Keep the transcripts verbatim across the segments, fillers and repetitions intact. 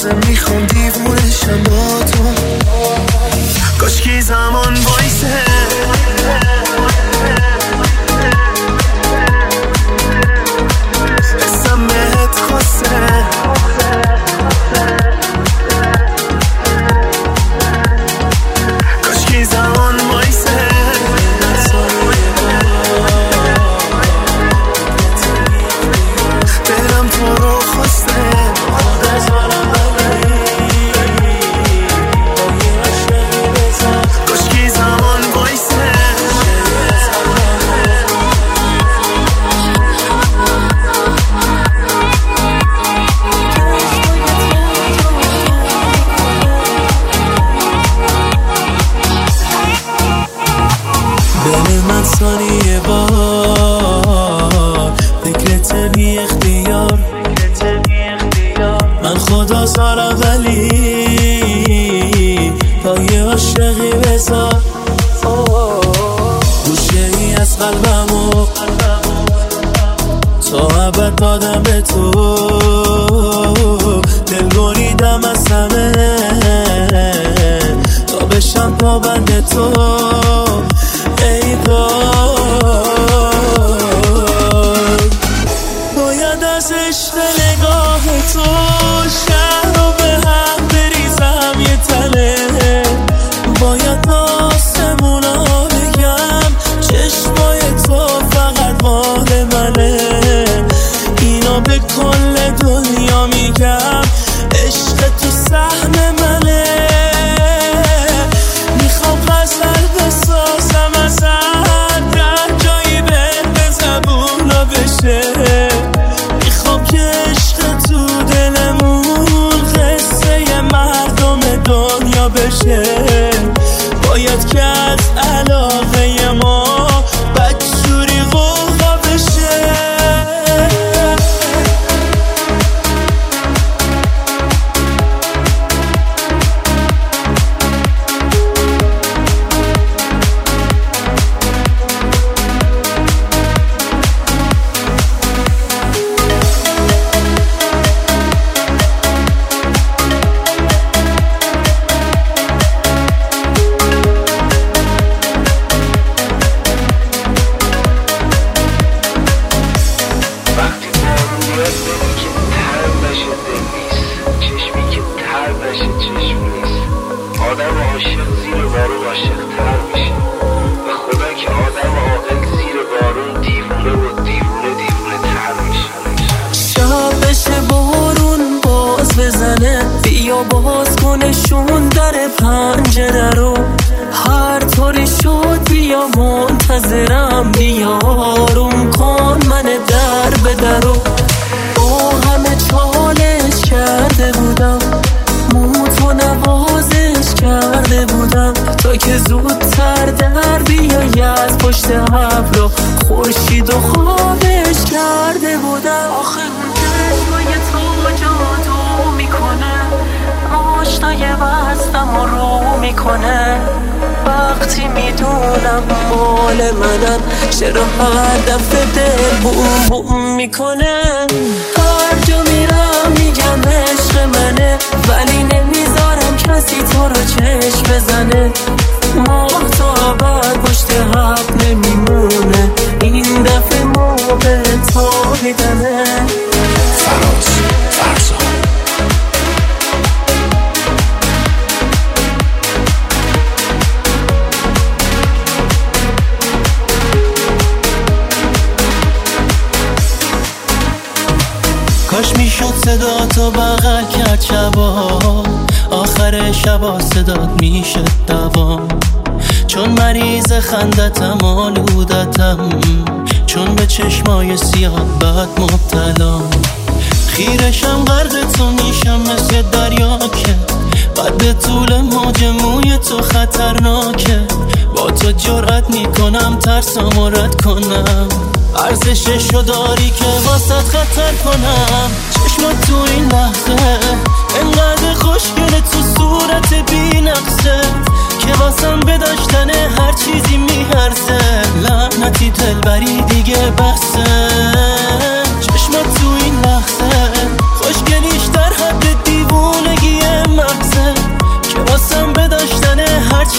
تازه میخوام دیوونشم با تو. کاشکی زمان وایسه حسم بهت خواسته کاشکی زمان وایسه دلم تو رو خواسته کاشکی زمان وایسه دل من ثانیه بار فکرت بی اختیار من خدا سارم ولی تا یه عاشقی بذار گوشه ای از قلبمو تا ابد دادم به تو دل بریدم از همه تا بشم پابند تو ای پاک باید از عشق نگاه تو شهر رو به هم بریزم یه تله باید آسمونا بگم چشمای تو فقط مال منه اینا به کل دنیا میگم عشق تو سهم منه میخوام غزل بسازم از هر جایی به زبونا بشه میخوام که عشق تو دلمون قصه مردم دنیا بشه باید که از علاقه ما بدجوری غوغا بشه بیا باز کنشون در پنجره رو هر طوری شد بیا منتظرم بیا آروم کن من در به درو با همه چالش کرده بودم موتو نوازش کرده بودم تا که زودتر در بیایی از پشت ابرا خورشید و خوابش کرده بودم آخه اون چشمای تو جادو میکنه آشنای بستم و رو میکنه وقتی میدونم مال منن چرا هر دفعه دل بوم بوم میکنه هر جا میرم میگم عشق منه ولی نمیذارم کسی تو رو چشم بزنه ماه تا ابد پشت حب نمیمونه این دفعه موقع تو میدنه فراز فرزا کاش میشد صدا تو بغل کرد شبا آخر شبا صدات میشه دوام چون مریض خندتم آلودتم چون به چشمای سیاه بد مبتلام خیرشم غرق تو میشم مثل دریا که قد طول موج موی تو خطرناکه با تو جرأت میکنم ترسم رد کنم ارزششو داری که واسط خطر کنم چشمات تو این لحظه انقدر خوشگله تو صورت بی نقصه که واسم به داشتن هر چیزی میارزه لعنتی دلبری دیگه بسه چشمات تو این لحظه خوشگلیش در حد دیوونه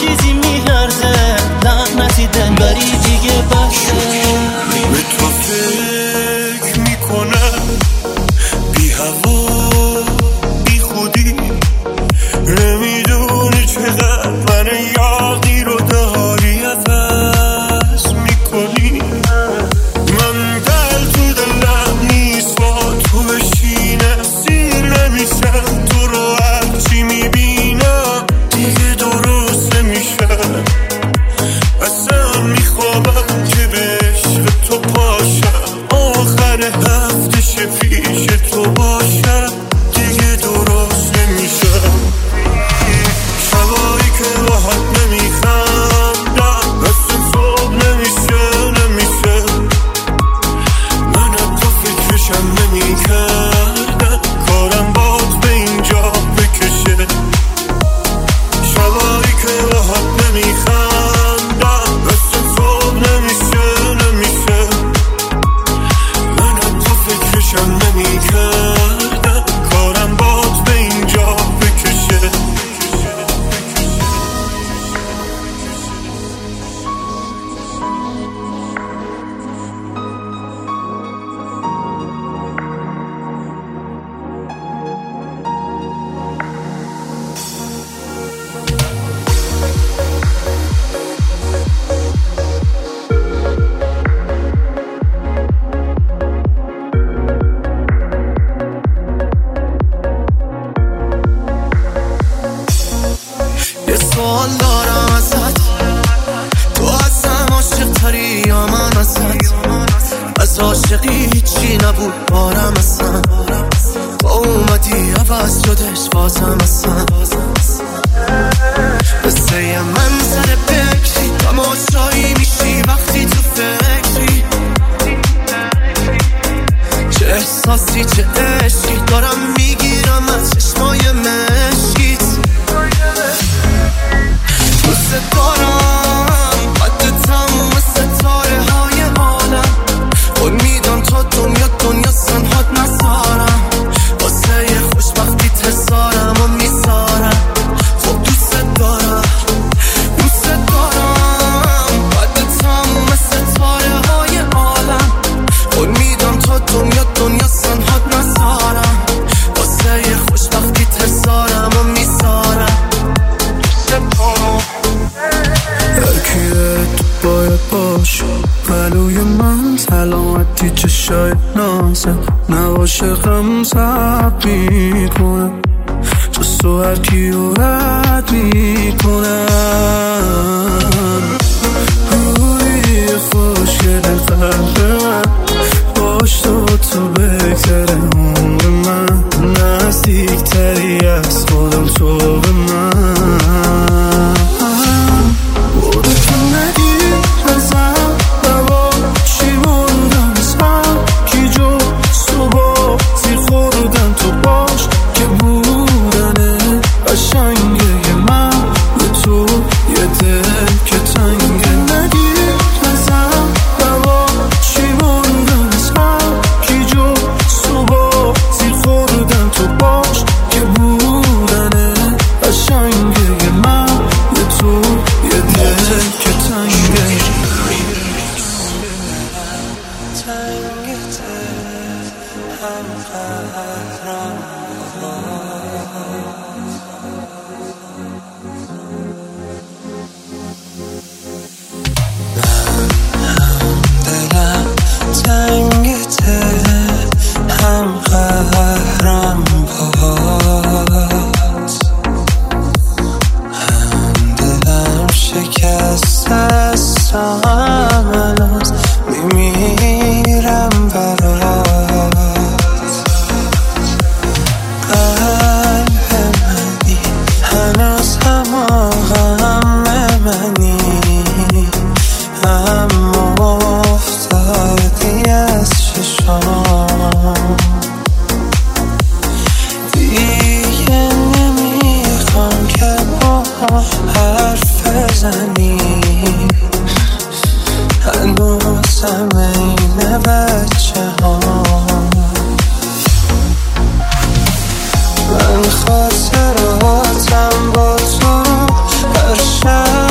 چیزی میارزه لعنتی دلبری دیگه بسه. به تو فکر میکنم بی هوا بی خودی، نمیدونی چقدر من یاقی رو داری عوض میکنی. من دل تو دلم نیست با تو بشینه، سیر نمیشم تو رو هرچی میبینم دیگه درست نمیشه. اصلا میخوابم که به عشق تو پاشم، آخر هفتش پیش تو باشم دیگه درست نمیشه. شبایی که باهات نمیخندم مثل صبح نمیشه نمیشه. من از تو فکرشم نمیکردم کارم باد به اینجا بکشه. شبایی که باهات نمیخندم مثل صبح نمیشه نمیشه. من از تو فکرشم نمیکردم کارم باد به اینجا بکشه. یه سوال دارم ازت، تو ازم عاشق تری یا من ازت؟ از عاشقی هیچی نبود بارم اصلا، با اومدی عوض شدش بازم اصلا. مثل یه منظر بکری تماشایی میشی وقتی تو فکری، چه احساسی چه عشقی دارم میگیرم از چشمای مشکیت. دوست دارم قد تموم ستاره های عالم، امیدم تا دنیا دنیا سنهات نزارم، واسه یه خوشبختی تزارم و میزارم. خب دوست دارم دوست دارم قد تموم ستاره های عالم، امیدم تا دنیا دنیا سنهات نزارم، واسه یه خوشبختی تزارم و میزارم. اکیه تو باید باشه پلوی من، سلامتی چشای نازم نباشه غم زب میکنم، جز تو هر کیو رد میکنم. روی خوشگل قلب من باش، تو تو بهتره عمر من، نزدیکتری از خودم تو به من. بوده تو ندی ازم نبا چی موندم ازم کی جو صبح زیر خوردن تو باش که بودنه قشنگه من به تو یه دل که تنگه. ندی ازم نبا چی موندم ازم کی جو صبح زیر خوردن تو باش که بودنه قشنگه من به تو یه دل که تنگه. هم قهرم دلم تنگته، هم قهرم باز، هم دلم شکسته است، هنوز میمیرم برات. قلب منی هنوز هم غم منی، اما افتادی از چشام. دیگه نمیخوام که با حرف بزنی، هنوزم این بچه ها. من خاطراتم با تو هر شب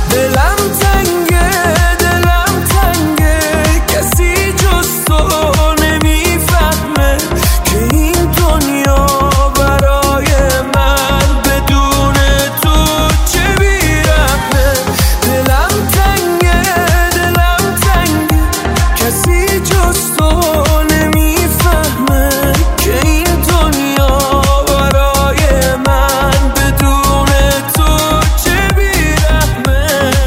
دلم تنگه دلم تنگه کسی جز تو نمیفهمه که این دنیا برای من بدون تو چه بیرحمه. دلم تنگه دلم تنگه کسی جز تو نمیفهمه که این دنیا برای من بدون تو چه بیرحمه.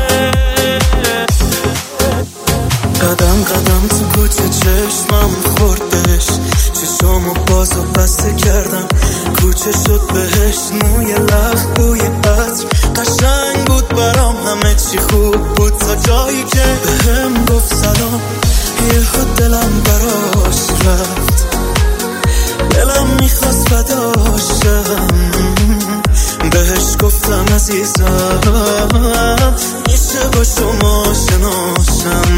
قدم قدم تو کوچه چشمم خورد بهش، چشامو باز و بسته کردم کوچه شد بهش. موی لخ بوی عطر قشنگ بود برام، همه چی خوب بود تا جایی که بهم گفت سلام. یهو دلم براش رفت، دلم میخواست فداشم. بهش گفتم عزیزم میشه با شما شناشم،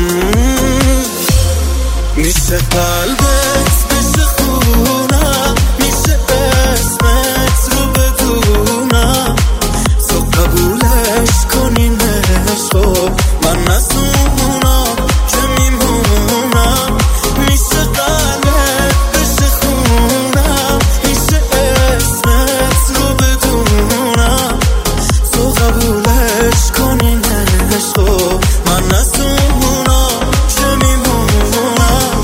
میشه قلبت بشه خونم، میشه اسمت رو بدونم، تو قبولش کنین عشقو من از اونا که میمونم. میشه قلبت بشه خونم، میشه اسمت رو بدونم، تو قبولش کنین عشقو من از اونا که میمونم.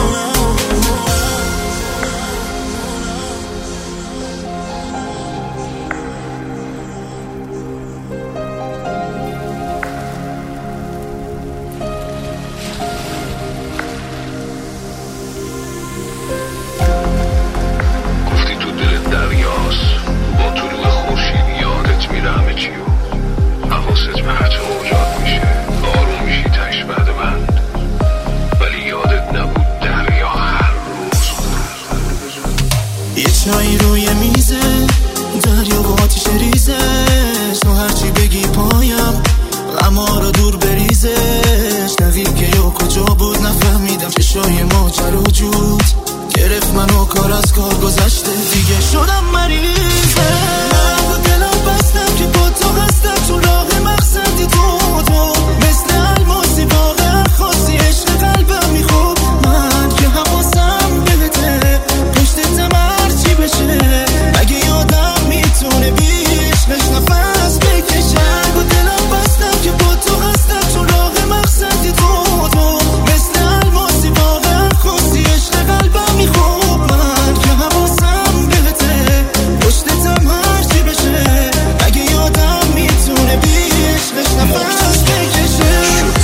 گفتی تو دل دریاست، با طلوع خورشید یادت میره همه چیو، حواست به هرچه موجات میشه، آروم میشی تش بعد من، ولی یادت نبود دریا هر روز یه چایی روی میزه، دریا با آتیش ریزش، تو هرچی بگی پایم غما رو دور بریزش. نوید که یا کجا بود نفهمیدم، چشای ماجرا جود گرفت منو، کار از کار گذشته دیگه شدم مریضه. من با دلم بستم که با تو هستم، تو راه مقصدی تو تو مثل الماسی واقعا خاصی، عشق قلبم میخوب من که حواسم بهته، پشتتم هرچی بشه اگه یادم میتونه بیشقش نفس بکشه. با دلم بستم که با تو هستم، تو راه مقصدی تو تو مثل الماسی واقعا خاصی، عشق قلبم میخوب من که حواسم بهته، پشتتم هرچی بشه اگه یادم میتونه بیشقش نفس بکشه.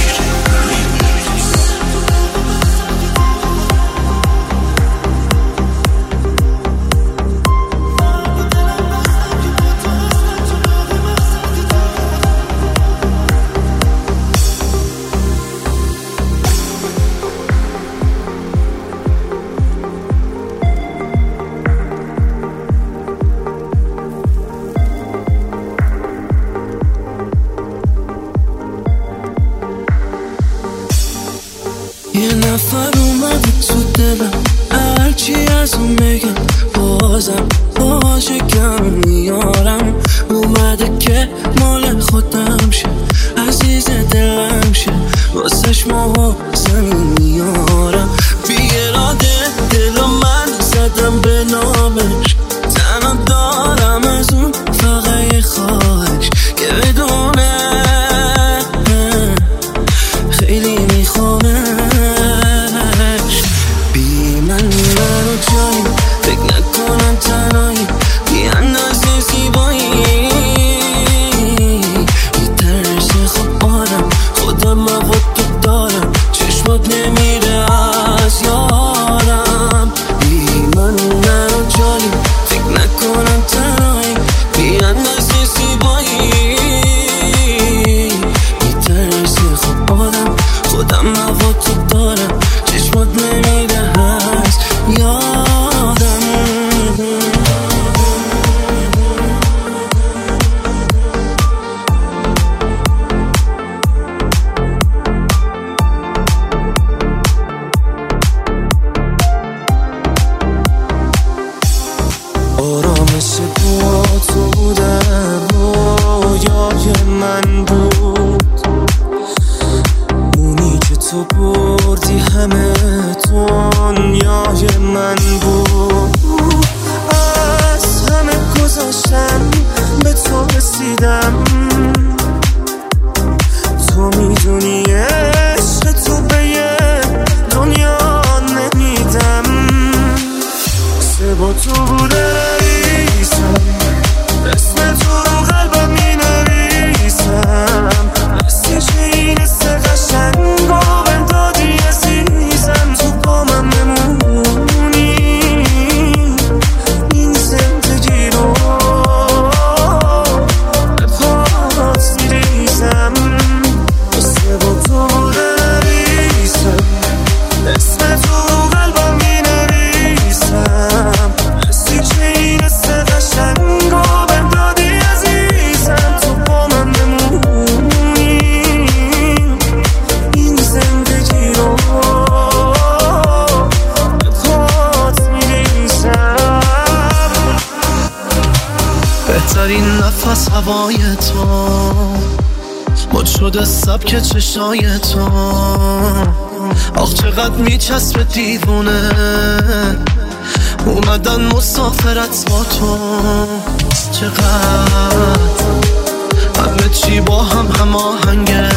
یه نفر اومده تو دلم، هرچی از اون بگم بازم باشه کم میارم. اومده که مال خودم شه، عزیز دلم شه، واسش ما زمین میارم. بی اراده دل من زدم به نامش، تنها دارم از اون فقط یه خواهش که بدونه خیلی میخوامش. بی من منو جایی فکر نکنم تنهایی، بی اندازه زیبایی یه ترس خوب آدم خودم مواد تو دارم، چشمات نمیره از یارم. بی من منو جایی فکر نکنم تنهایی، از هوای تو، مد شده سبک چشای تو. آخ چقدر میچسبه دیوونه اومدن مسافرت با تو. چقدر همه چی با هم هماهنگه،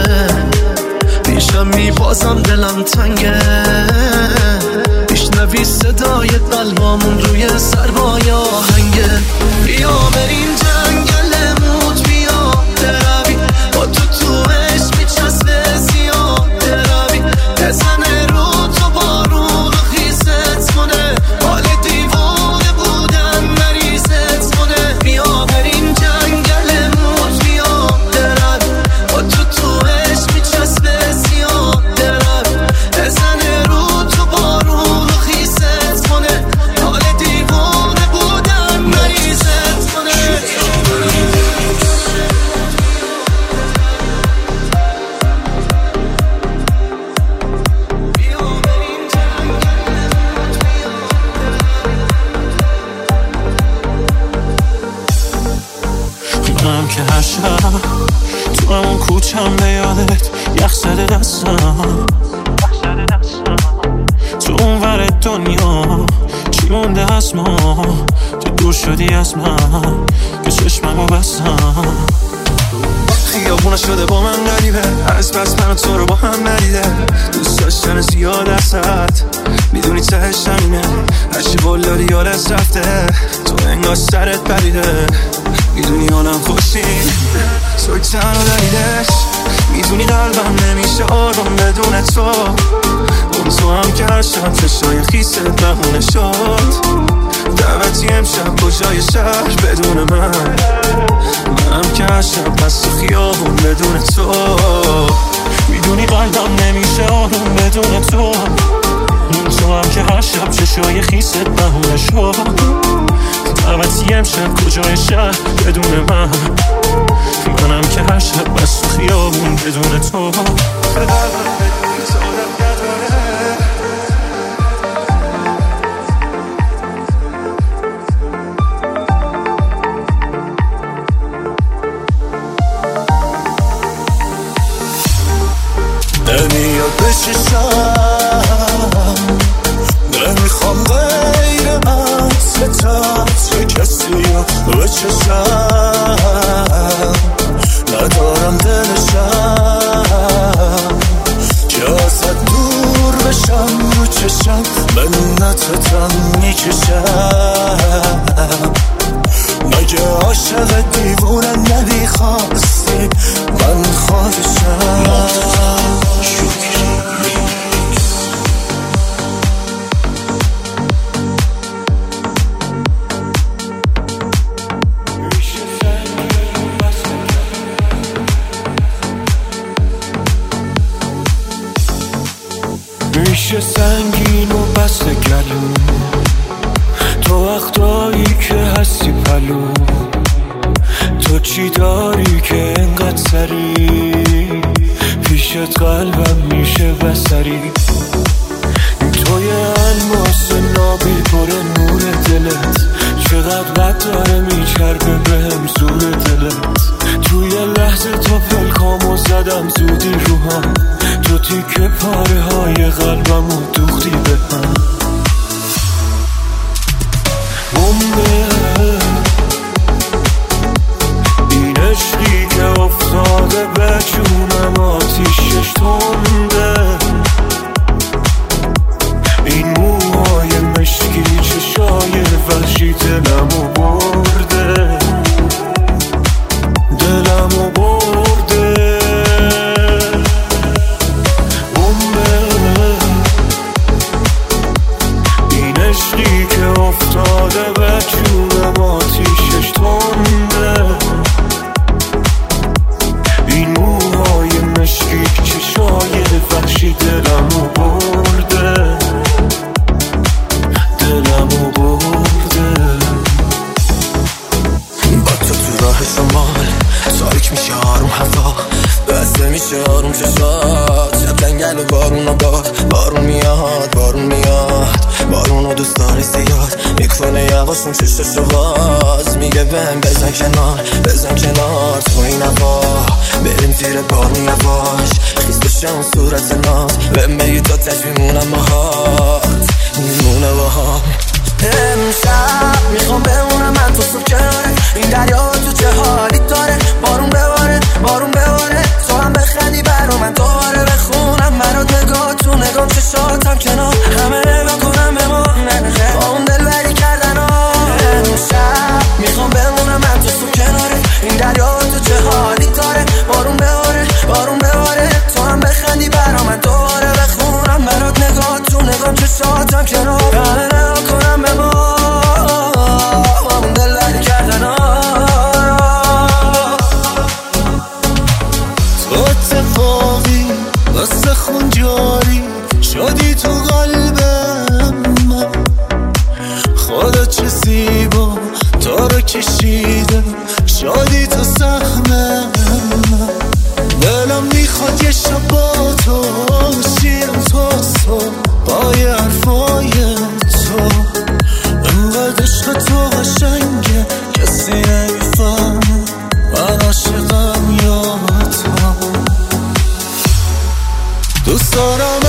پیشم میبازم دلم تنگه. میشنوی صدای قلبامون روی سربای آهنگه. بیا بریم جنگل موج، بیا بروی با تو تو عشق میچسبه زیاد روی. بزنه رو تو بارون خیزت کنه، حال دیوانه بودن مریضت کنه. بیا بریم جنگل موج، بیا بروی با تو تو عشق میچسبه زیاد روی. بزنه رو تو بارون خیزت کنه، حال دیوانه بودن مریضت کنه. منم که هر شب تو همون کوچم به یادت یخ زده دستم. تو اون ور دنیا چی مونده از ما که دور شدی از من که چشممو بستم. خیابونه شده با من غریبه، از بس من و تو رو با هم ندیده. دوست داشتن زیاد ازت میدونی تهش همینه، هرچی بلداری یادت رفته تو انگار سرت پریده. میدونی حالم خوشی توی تنها دلیلش، میدونی قلبم نمیشه آروم بدون تو. اون تو هم که هر شب چشای خیست بهونه شد. دعوتی امشب کجای شهر بدون من، منم که هر شب پس تو خیابون بدون تو. میدونی قلبم نمیشه آروم بدون تو. اون تو هم که هر شب چشای خیست بهونه شد. دعوتی امشب کجای شهر بدون من، منم که هر شب بس تو خیابون بدون تو. نمیاد بششم، نمیخوام غیر از چه کسی رو بچشم. ندارم دلشم که ازت دور بشم، رو چشم منتتم میکشم. مگه عاشق دیوونه نمیخواستی من خودشم. میشه سنگین و بسته گلو، تو وقتایی که هستی پلو. تو چی داری که انقدر سری پیشت قلبم میشه بسری. توی الماس نابی پر نور دلت، چقدر بد داره میچربه بهم زور دلت. توی لحظه تا پلکامو زدم زودی روحم، تو تیکه پاره های قلبمو دوختی به هم. بمبه این عشقی که افتاده به جونم آتیشش تنده. این موهای مشکی چشای وحشی دلمو برده، دلمو برده. بمبه این عشقی که افتاده به جونم آتیشش تنده. این موهای مشکی چشای وحشی دلمو برده، دلمو برده. با تو تو راه شمال تاریک میشه آروم هوا، بسته میشه آروم چشات. شب جنگل و بارون و باد، بارون میاد بارون میاد. بارونو دوست داری زیاد میکنه یواشون چششو باز میگه بهم بزن کنار بزن کنار تو این هوا بریم زیر بارون یواش خیز بشه اون صورت ناز بهم بگی تا تش میمونم باهات میمونه باهات امشب میخوام بمونم من تو صبح کناره این دریا تو چه حالی داره بارون بباره بارون بباره تو هم بخندی برا من دوباره بخونم برات نگاه تو نگام چشاتم کنار همه نگاه کنم به ما با اون دل بری کردن ها امشب میخوام بمونم من تو صبح کناره این دریا تو چه حالی داره بارون بباره بارون بباره تو هم بخندی برا من دوباره بخونم برات نگاه تو نگام چشاتم کنار همه نگاه کنم به ما با اون دل بری کردن ها تو اتفاقی واسه خون جاری شدی تو قلبم من خدا چه زیبا تو رو کشیده شدی تو سهمم دلم میخواد یه شب با تو شیرم تو تو با یه حرفای تو انقدر عشق تو قشنگه کسی نمیفهمه من عاشقم یا تو دوست دارم